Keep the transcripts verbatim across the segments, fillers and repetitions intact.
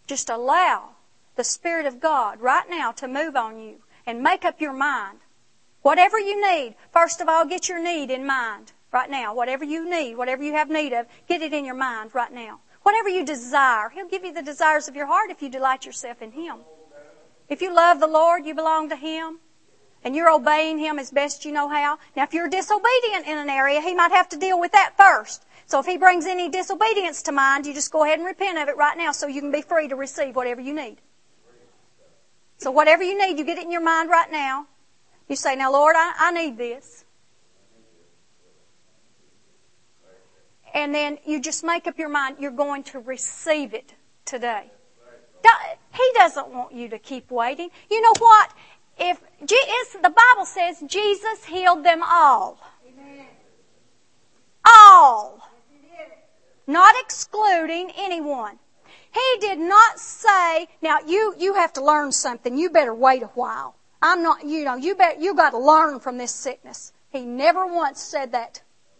Just allow the Spirit of God right now to move on you and make up your mind. Whatever you need, first of all, get your need in mind right now. Whatever you need, whatever you have need of, get it in your mind right now. Whatever you desire, He'll give you the desires of your heart if you delight yourself in Him. If you love the Lord, you belong to Him, and you're obeying Him as best you know how. Now, if you're disobedient in an area, He might have to deal with that first. So if He brings any disobedience to mind, you just go ahead and repent of it right now so you can be free to receive whatever you need. So whatever you need, you get it in your mind right now. You say, now, Lord, I, I need this. And then you just make up your mind you're going to receive it today. He doesn't want you to keep waiting. You know what? If the Bible says Jesus healed them all. Amen. All. Not excluding anyone. He did not say, now you, you have to learn something. You better wait a while. I'm not, you know, you bet, you got to learn from this sickness. He never once said that.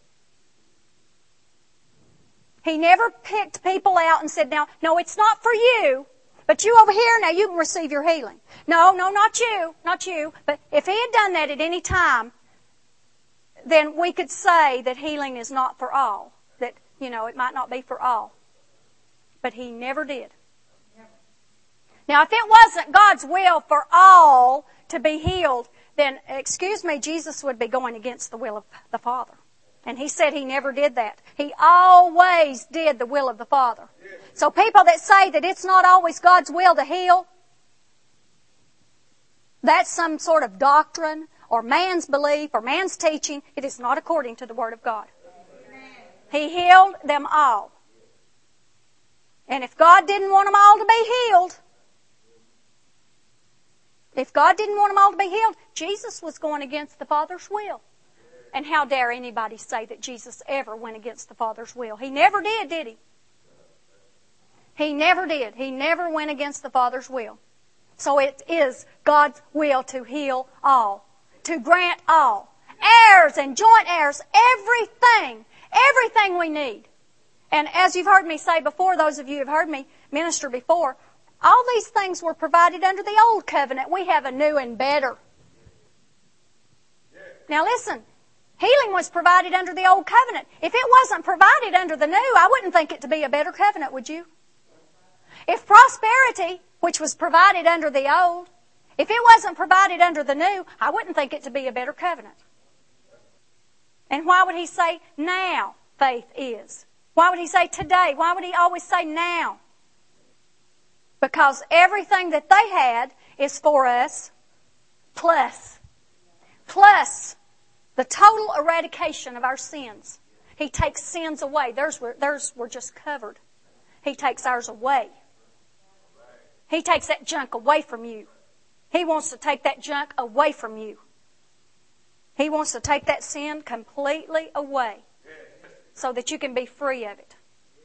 He never picked people out and said, now, no, it's not for you, but you over here, now you can receive your healing. No, no, not you, not you. But if He had done that at any time, then we could say that healing is not for all. That, you know, it might not be for all. But He never did. Now, if it wasn't God's will for all to be healed, then, excuse me, Jesus would be going against the will of the Father. And He said He never did that. He always did the will of the Father. So people that say that it's not always God's will to heal, that's some sort of doctrine or man's belief or man's teaching. It is not according to the Word of God. He healed them all. And if God didn't want them all to be healed, if God didn't want them all to be healed, Jesus was going against the Father's will. And how dare anybody say that Jesus ever went against the Father's will? He never did, did He? He never did. He never went against the Father's will. So it is God's will to heal all, to grant all. Heirs and joint heirs, everything, everything we need. And as you've heard me say before, those of you who have heard me minister before, all these things were provided under the old covenant. We have a new and better. Now listen, healing was provided under the old covenant. If it wasn't provided under the new, I wouldn't think it to be a better covenant, would you? If prosperity, which was provided under the old, if it wasn't provided under the new, I wouldn't think it to be a better covenant. And why would He say now faith is? Why would He say today? Why would He always say now? Because everything that they had is for us, plus, plus the total eradication of our sins. He takes sins away. Theirs were, theirs were just covered. He takes ours away. He takes that junk away from you. He wants to take that junk away from you. He wants to take that sin completely away so that you can be free of it.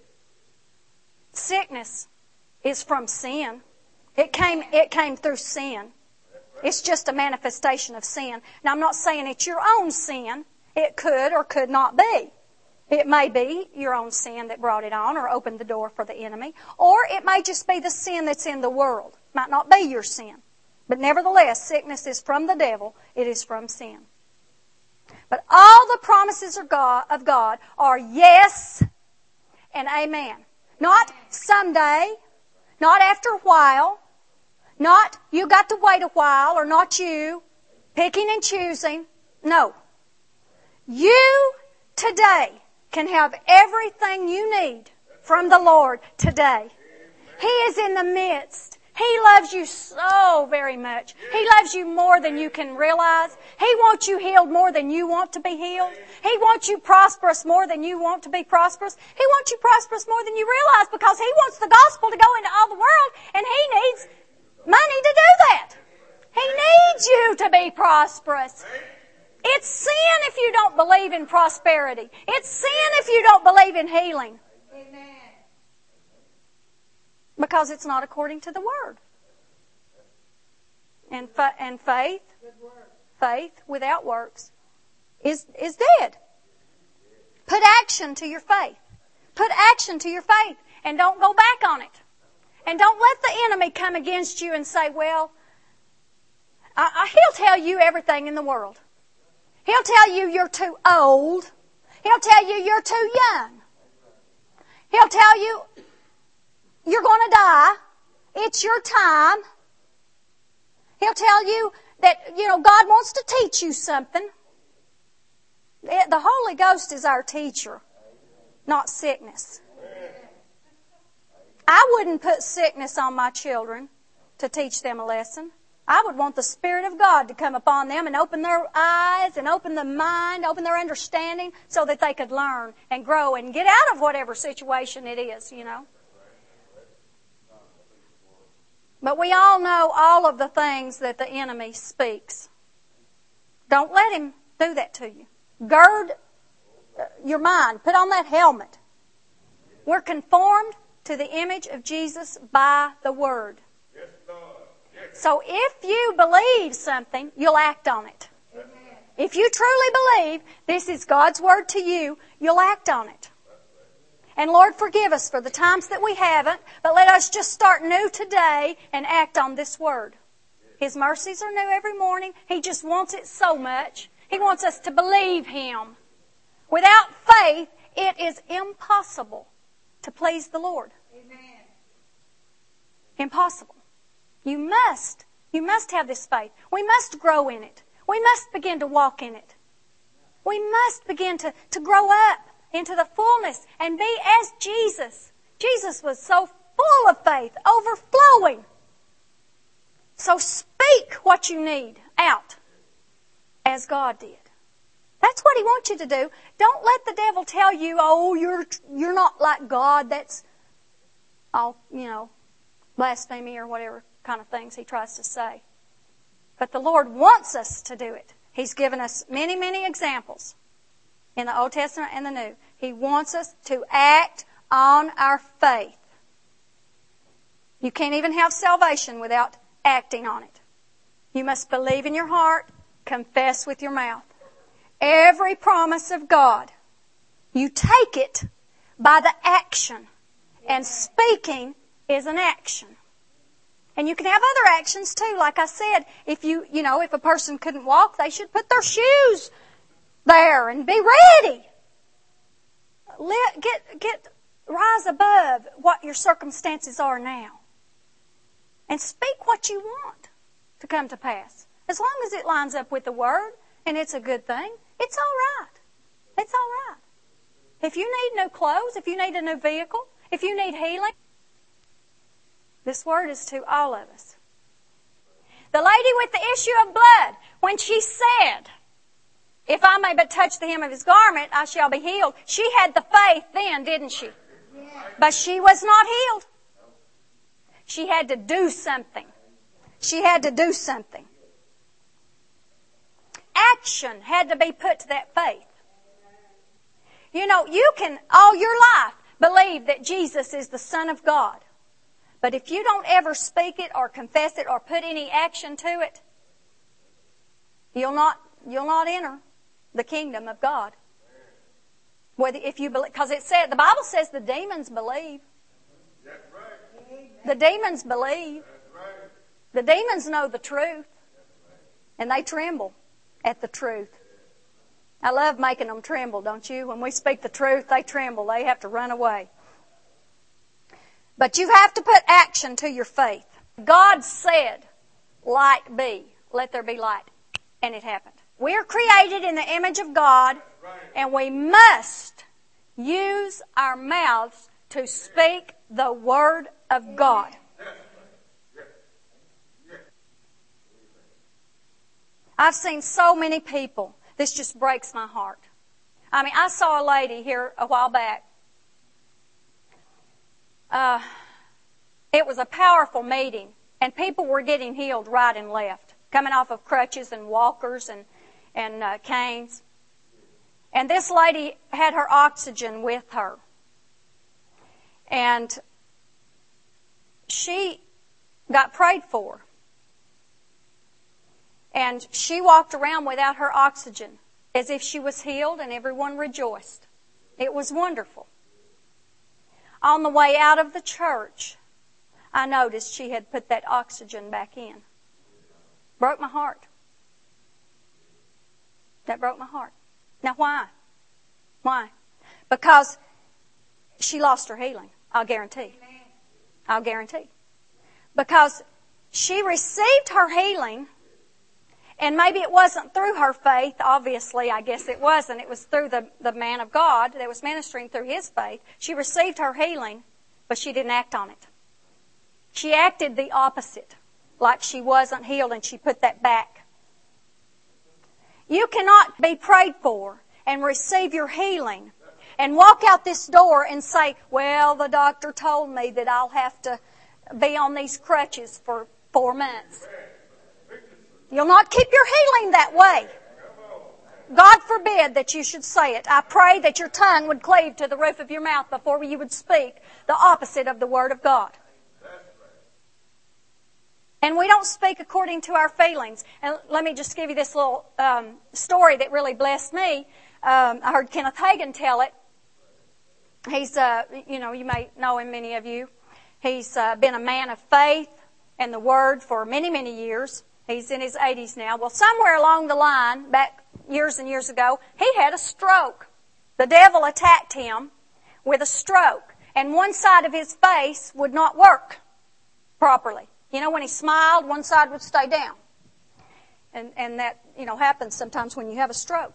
Sickness is from sin. It came, it came through sin. It's just a manifestation of sin. Now, I'm not saying it's your own sin. It could or could not be. It may be your own sin that brought it on or opened the door for the enemy. Or it may just be the sin that's in the world. It might not be your sin. But nevertheless, sickness is from the devil. It is from sin. But all the promises of God, of God are yes and amen. Not someday. Not after a while. Not you got to wait a while, or not you. Picking and choosing. No. You today can have everything you need from the Lord today. He is in the midst. He loves you so very much. He loves you more than you can realize. He wants you healed more than you want to be healed. He wants you prosperous more than you want to be prosperous. He wants you prosperous more than you realize, because He wants the gospel to go into all the world, and He needs money to do that. He needs you to be prosperous. It's sin if you don't believe in prosperity. It's sin if you don't believe in healing. Amen. Because it's not according to the Word. And fa- and faith, faith without works is, is dead. Put action to your faith. Put action to your faith and don't go back on it. And don't let the enemy come against you and say, well, I, I, he'll tell you everything in the world. He'll tell you you're too old. He'll tell you you're too young. He'll tell you you're going to die. It's your time. He'll tell you that, you know, God wants to teach you something. The Holy Ghost is our teacher, not sickness. I wouldn't put sickness on my children to teach them a lesson. I would want the Spirit of God to come upon them and open their eyes and open the mind, open their understanding so that they could learn and grow and get out of whatever situation it is, you know. But we all know all of the things that the enemy speaks. Don't let him do that to you. Gird your mind. Put on that helmet. We're conformed to the image of Jesus by the Word. So if you believe something, you'll act on it. Amen. If you truly believe this is God's Word to you, you'll act on it. And Lord, forgive us for the times that we haven't, but let us just start new today and act on this Word. His mercies are new every morning. He just wants it so much. He wants us to believe Him. Without faith, it is impossible to please the Lord. Amen. Impossible. You must, you must have this faith. We must grow in it. We must begin to walk in it. We must begin to, to grow up into the fullness and be as Jesus. Jesus was so full of faith, overflowing. So speak what you need out as God did. That's what He wants you to do. Don't let the devil tell you, oh, you're you're not like God. That's all, you know, blasphemy or whatever kind of things he tries to say. But the Lord wants us to do it. He's given us many, many examples in the Old Testament and the New. He wants us to act on our faith. You can't even have salvation without acting on it. You must believe in your heart, confess with your mouth. Every promise of God, you take it by the action. And speaking is an action. And you can have other actions too. Like I said, if you, you know, if a person couldn't walk, they should put their shoes there and be ready. Let, get, get, rise above what your circumstances are now. And speak what you want to come to pass. As long as it lines up with the Word and it's a good thing, it's all right. It's all right. If you need new clothes, if you need a new vehicle, if you need healing, this Word is to all of us. The lady with the issue of blood, when she said, if I may but touch the hem of His garment, I shall be healed. She had the faith then, didn't she? But she was not healed. She had to do something. She had to do something. Action had to be put to that faith. You know, you can all your life believe that Jesus is the Son of God. But if you don't ever speak it or confess it or put any action to it, you'll not, you'll not enter the kingdom of God. Whether if you believe, because it said, the Bible says the demons believe. That's right. The demons believe. That's right. The demons know the truth. And they tremble at the truth. I love making them tremble, don't you? When we speak the truth, they tremble. They have to run away. But you have to put action to your faith. God said, light be. Let there be light. And it happened. We are created in the image of God, and we must use our mouths to speak the Word of God. I've seen so many people. This just breaks my heart. I mean, I saw a lady here a while back. Uh, it was a powerful meeting, and people were getting healed right and left, coming off of crutches and walkers and, and uh, canes. And this lady had her oxygen with her. And she got prayed for. And she walked around without her oxygen as if she was healed, and everyone rejoiced. It was wonderful. On the way out of the church, I noticed she had put that oxygen back in. Broke my heart. That broke my heart. Now why? Why? Because she lost her healing. I'll guarantee. I'll guarantee. Because she received her healing, and maybe it wasn't through her faith. Obviously, I guess it wasn't. It was through the, the man of God that was ministering through his faith. She received her healing, but she didn't act on it. She acted the opposite, like she wasn't healed, and she put that back. You cannot be prayed for and receive your healing and walk out this door and say, well, the doctor told me that I'll have to be on these crutches for four months. You'll not keep your healing that way. God forbid that you should say it. I pray that your tongue would cleave to the roof of your mouth before you would speak the opposite of the Word of God. And we don't speak according to our feelings. And let me just give you this little um, story that really blessed me. Um, I heard Kenneth Hagin tell it. He's, uh, you know, you may know him, many of you. He's uh, been a man of faith and the Word for many, many years. He's in his eighties now. Well, somewhere along the line, back years and years ago, he had a stroke. The devil attacked him with a stroke, and one side of his face would not work properly. You know, when he smiled, one side would stay down. And and that, you know, happens sometimes when you have a stroke.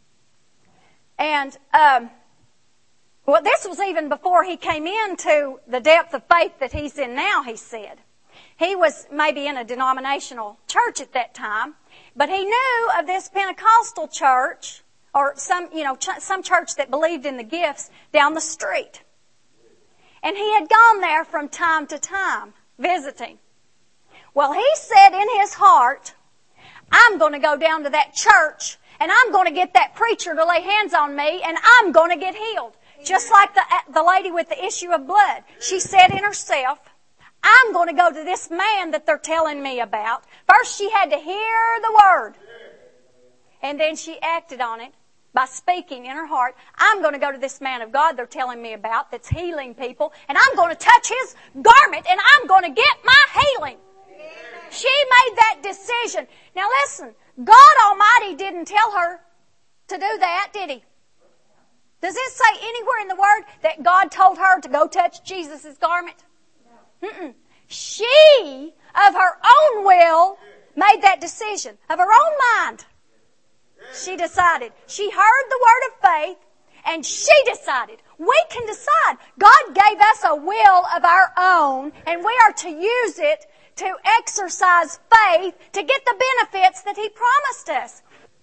And, um, well, this was even before he came into the depth of faith that he's in now, he said. He was maybe in a denominational church at that time, but he knew of this Pentecostal church, or some, you know, ch- some church that believed in the gifts down the street. And he had gone there from time to time, visiting. Well, he said in his heart, I'm going to go down to that church and I'm going to get that preacher to lay hands on me and I'm going to get healed. Just like the, the lady with the issue of blood. She said in herself, I'm going to go to this man that they're telling me about. First she had to hear the word. And then she acted on it by speaking in her heart, I'm going to go to this man of God they're telling me about that's healing people. And I'm going to touch his garment and I'm going to get my healing. She made that decision. Now listen, God Almighty didn't tell her to do that, did He? Does it say anywhere in the Word that God told her to go touch Jesus' garment? Mm-mm. She, of her own will, made that decision. Of her own mind, she decided. She heard the word of faith, and she decided. We can decide. God gave us a will of our own, and we are to use it to exercise faith to get the benefits that He promised us.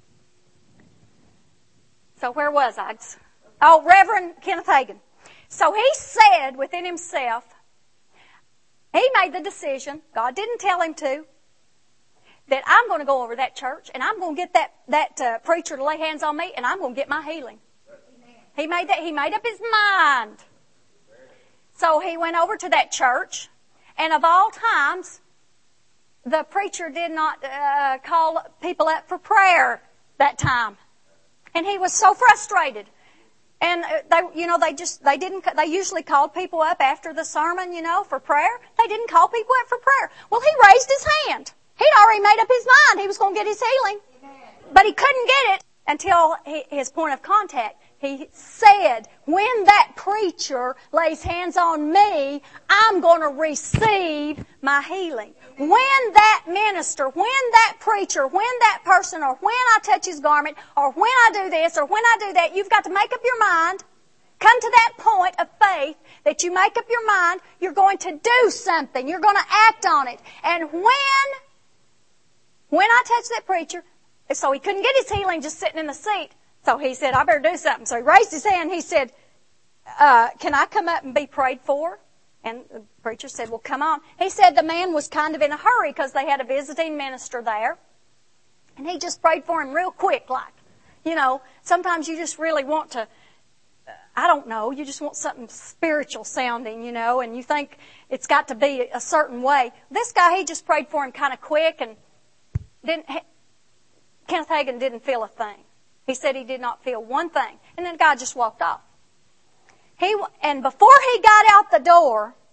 So where was I? Oh, Reverend Kenneth Hagin. So he said within himself, he made the decision, God didn't tell him to, that I'm going to go over to that church and I'm going to get that, that uh, preacher to lay hands on me and I'm going to get my healing. Amen. He made that, he made up his mind. So he went over to that church, and of all times, the preacher did not uh, call people up for prayer that time. And he was so frustrated. And they, you know, they just, they didn't, they usually called people up after the sermon, you know, for prayer. They didn't call people up for prayer. Well, he raised his hand. He'd already made up his mind he was going to get his healing. But he couldn't get it until he, his point of contact. He said, when that preacher lays hands on me, I'm going to receive my healing. When that minister, when that preacher, when that person, or when I touch his garment, or when I do this, or when I do that, you've got to make up your mind. Come to that point of faith that you make up your mind, you're going to do something. You're going to act on it. And when, when I touch that preacher, so he couldn't get his healing just sitting in the seat. So he said, I better do something. So he raised his hand. He said, uh, can I come up and be prayed for? And the preacher said, well, come on. He said the man was kind of in a hurry because they had a visiting minister there. And he just prayed for him real quick, like, you know, sometimes you just really want to, I don't know, you just want something spiritual sounding, you know, and you think it's got to be a certain way. This guy, he just prayed for him kind of quick, and didn't, Kenneth Hagin didn't feel a thing. He said he did not feel one thing. And then God just walked off. He, and before he got out the door,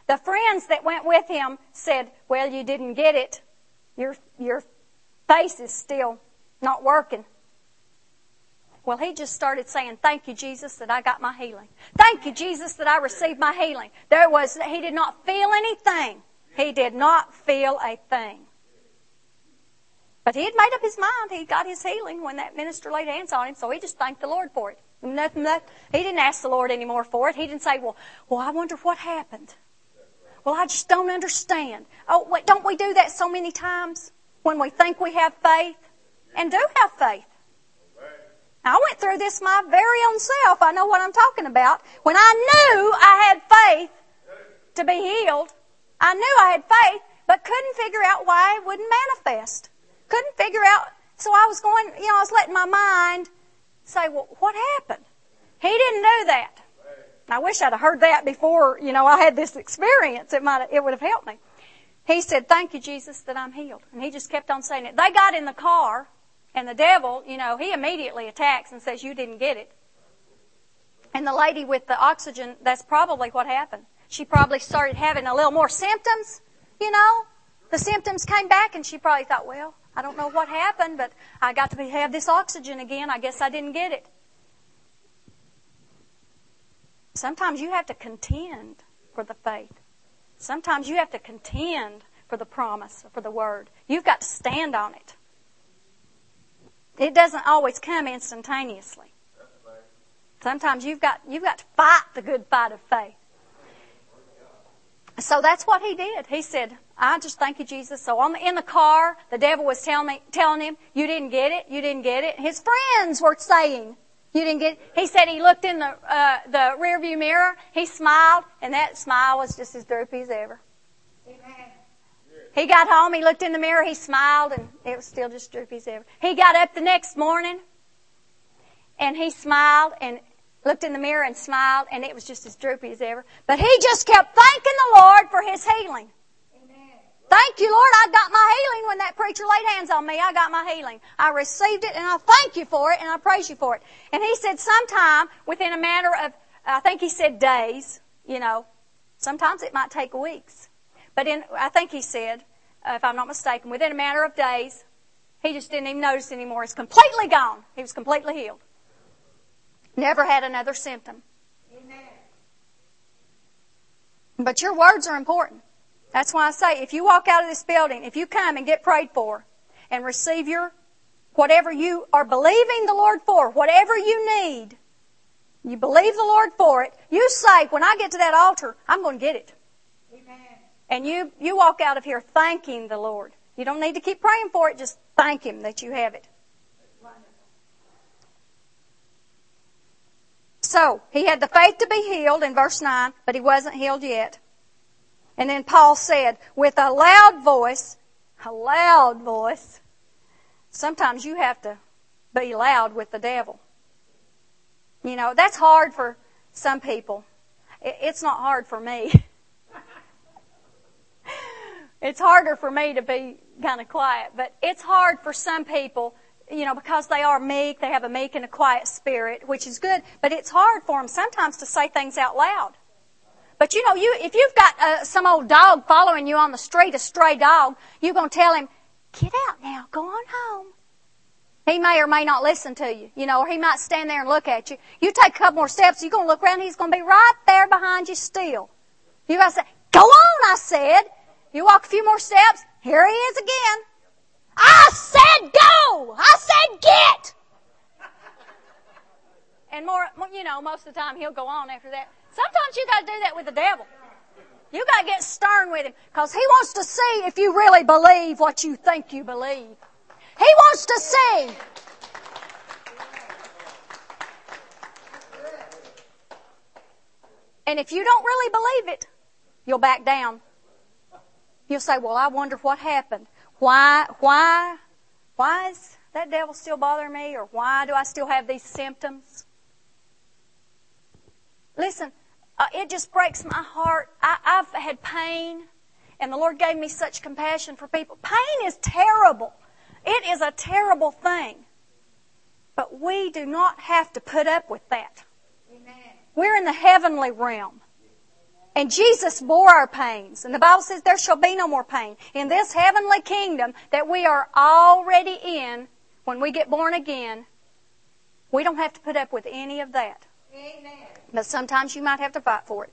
The friends that went with him said, well, you didn't get it. Your, your face is still not working. Well, he just started saying, thank you, Jesus, that I got my healing. Thank you, Jesus, that I received my healing. There was, he did not feel anything. He did not feel a thing. But he had made up his mind. He got his healing when that minister laid hands on him, so he just thanked the Lord for it. Nothing, nothing. He didn't ask the Lord anymore for it. He didn't say, well, well, I wonder what happened. Well, I just don't understand. Oh, wait, don't we do that so many times when we think we have faith and do have faith? I went through this my very own self. I know what I'm talking about. When I knew I had faith to be healed, I knew I had faith, but couldn't figure out why it wouldn't manifest. Couldn't figure out, so I was going, you know, I was letting my mind say, well, what happened? He didn't do that. I wish I'd have heard that before, you know, I had this experience. It might, it would have helped me. He said, thank you, Jesus, that I'm healed. And he just kept on saying it. They got in the car, and the devil, you know, he immediately attacks and says, you didn't get it. And the lady with the oxygen, that's probably what happened. She probably started having a little more symptoms, you know. The symptoms came back, and she probably thought, well, I don't know what happened, but I got to be, have this oxygen again. I guess I didn't get it. Sometimes you have to contend for the faith. Sometimes you have to contend for the promise, for the word. You've got to stand on it. It doesn't always come instantaneously. Sometimes you've got, you've got to fight the good fight of faith. So that's what he did. He said, I just thank you, Jesus. So I'm in the car. The devil was telling me, telling him, you didn't get it. You didn't get it. His friends were saying, you didn't get it. He said he looked in the, uh, the rear view mirror. He smiled, and that smile was just as droopy as ever. Amen. He got home. He looked in the mirror. He smiled, and it was still just droopy as ever. He got up the next morning, and he smiled, and looked in the mirror and smiled, and it was just as droopy as ever. But he just kept thanking the Lord for his healing. Amen. Thank you, Lord, I got my healing when that preacher laid hands on me. I got my healing. I received it, and I thank you for it, and I praise you for it. And he said sometime within a matter of, I think he said days, you know, sometimes it might take weeks. But in, I think he said, uh, if I'm not mistaken, within a matter of days, he just didn't even notice anymore. It's completely gone. He was completely healed. Never had another symptom. Amen. But your words are important. That's why I say, if you walk out of this building, if you come and get prayed for and receive your, whatever you are believing the Lord for, whatever you need, you believe the Lord for it, you say, when I get to that altar, I'm going to get it. Amen. And you, you walk out of here thanking the Lord. You don't need to keep praying for it, just thank Him that you have it. So, he had the faith to be healed in verse nine, but he wasn't healed yet. And then Paul said, with a loud voice, a loud voice, sometimes you have to be loud with the devil. You know, that's hard for some people. It's not hard for me. It's harder for me to be kind of quiet, but it's hard for some people, you know, because they are meek, they have a meek and a quiet spirit, which is good, but it's hard for them sometimes to say things out loud. But you know, you if you've got uh, some old dog following you on the street, a stray dog, you're going to tell him, get out now, go on home. He may or may not listen to you, you know, or he might stand there and look at you. You take a couple more steps, you're going to look around, he's going to be right there behind you still. You got to say, go on, I said. You walk a few more steps, here he is again. I said go! I said get! And more, you know, most of the time he'll go on after that. Sometimes you got to do that with the devil. You got to get stern with him because he wants to see if you really believe what you think you believe. He wants to see. And if you don't really believe it, you'll back down. You'll say, well, I wonder what happened. Why, why, why is that devil still bothering me? Or why do I still have these symptoms? Listen, uh, it just breaks my heart. I, I've had pain, and the Lord gave me such compassion for people. Pain is terrible. It is a terrible thing. But we do not have to put up with that. Amen. We're in the heavenly realm. And Jesus bore our pains. And the Bible says there shall be no more pain. In this heavenly kingdom that we are already in, when we get born again, we don't have to put up with any of that. Amen. But sometimes you might have to fight for it.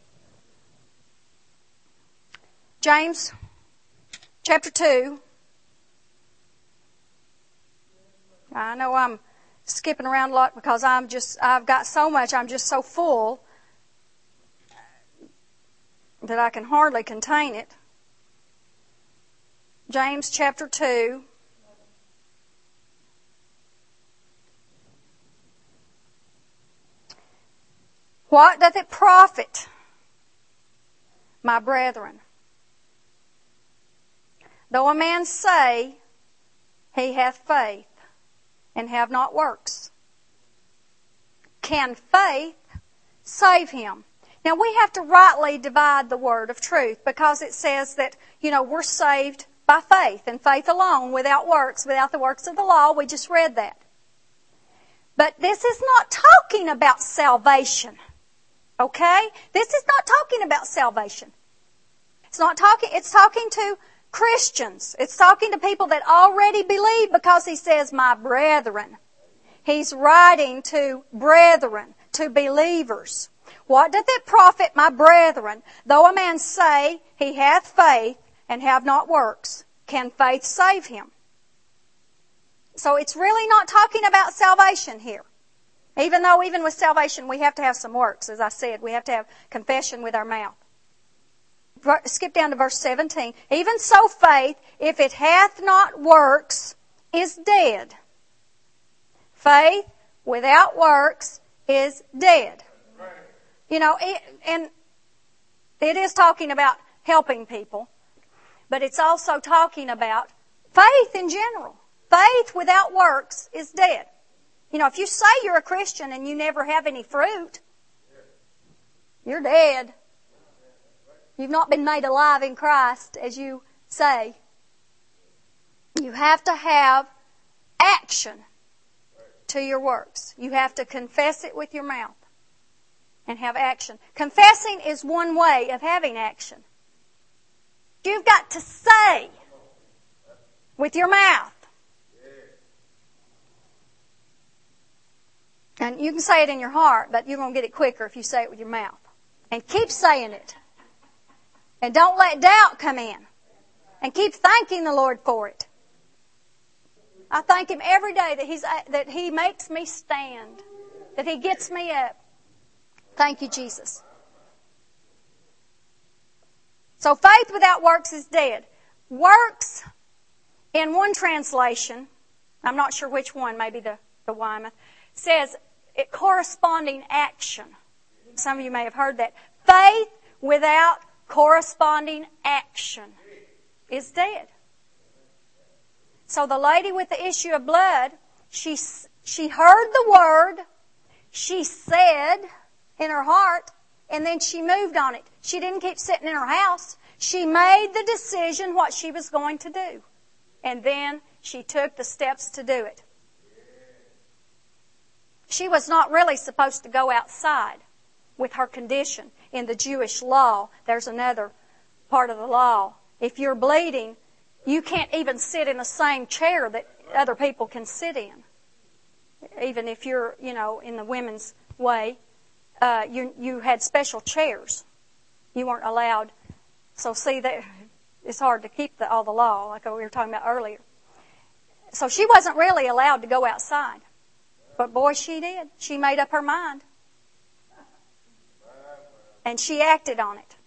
James chapter two. I know I'm skipping around a lot because I'm just, I've got so much, I'm just so full that I can hardly contain it. James chapter two. What doth it profit, my brethren, though a man say he hath faith and have not works? Can faith save him? Now we have to rightly divide the word of truth, because it says that, you know, we're saved by faith and faith alone, without works, without the works of the law. We just read that. But this is not talking about salvation. Okay? This is not talking about salvation. It's not talking, it's talking to Christians. It's talking to people that already believe, because he says, my brethren. He's writing to brethren, to believers. What doth it profit, my brethren, though a man say he hath faith and have not works? Can faith save him? So it's really not talking about salvation here. Even though even with salvation we have to have some works, as I said. We have to have confession with our mouth. Skip down to verse seventeen. Even so faith, if it hath not works, is dead. Faith without works is dead. You know, it, and it is talking about helping people, but it's also talking about faith in general. Faith without works is dead. You know, if you say you're a Christian and you never have any fruit, you're dead. You've not been made alive in Christ, as you say. You have to have action to your works. You have to confess it with your mouth and have action. Confessing is one way of having action. You've got to say with your mouth. And you can say it in your heart, but you're going to get it quicker if you say it with your mouth. And keep saying it. And don't let doubt come in. And keep thanking the Lord for it. I thank Him every day that He's that He makes me stand. That He gets me up. Thank you, Jesus. So faith without works is dead. Works, in one translation, I'm not sure which one, maybe the, the Weymouth, says it corresponding action. Some of you may have heard that. Faith without corresponding action is dead. So the lady with the issue of blood, she she heard the word, she said in her heart, and then she moved on it. She didn't keep sitting in her house. She made the decision what she was going to do. And then she took the steps to do it. She was not really supposed to go outside with her condition. In the Jewish law, there's another part of the law. If you're bleeding, you can't even sit in the same chair that other people can sit in. Even if you're, you know, in the women's way, uh, you you had special chairs. You weren't allowed. So see, that it's hard to keep the, all the law, like we were talking about earlier. So she wasn't really allowed to go outside. But boy, she did. She made up her mind. And she acted on it.